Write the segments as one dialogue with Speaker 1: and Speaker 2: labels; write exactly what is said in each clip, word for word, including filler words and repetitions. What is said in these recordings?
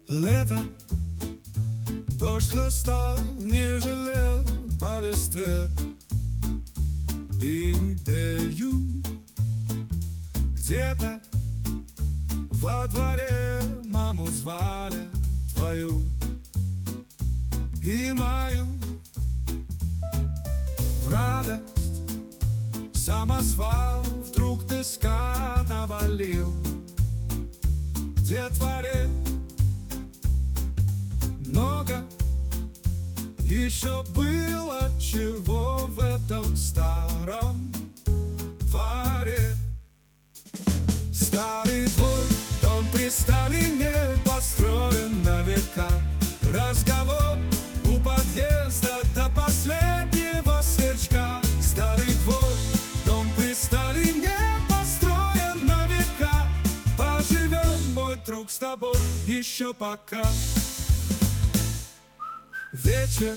Speaker 1: Лето, дождь хлестал, не жалел по листве. Идею где-то во дворе маму звали твою и мою. В радость самосвал вдруг песка навалил. Где дворе много еще было чего в этом старом дворе. Старый двор, дом при Сталине, построен на века. Разговор у подъезда до последнего сверчка. Старый двор, дом при Сталине, построен на века. Поживем, мой друг, с тобой еще пока. Вечер,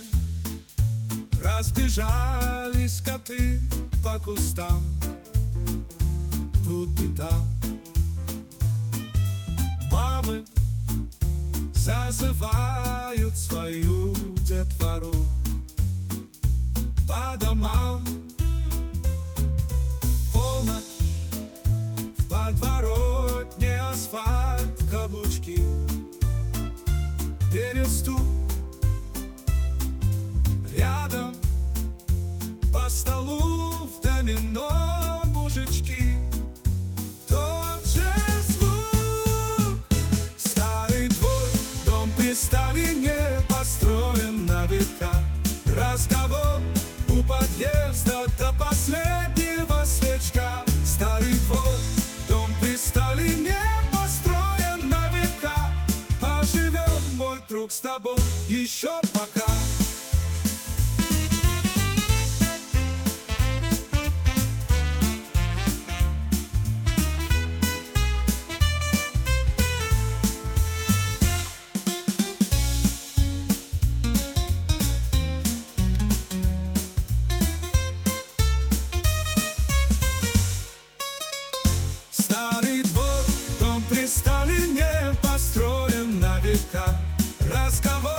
Speaker 1: разбежались коты по кустам, тут и там. Мамы зазывают свою детвору по домам. Полночь, в подворотне асфальт, каблучки, перестук. Рядом по столу в домино мужички. Тот же звук. Старый двор, дом при Сталине, построен на века. Разговор у подъезда до последнего сверчка. Старый двор, дом при Сталине, построен на века. Поживем, мой друг, с тобой еще пока. Старый двор, дом при Сталине, построен на века. Разговор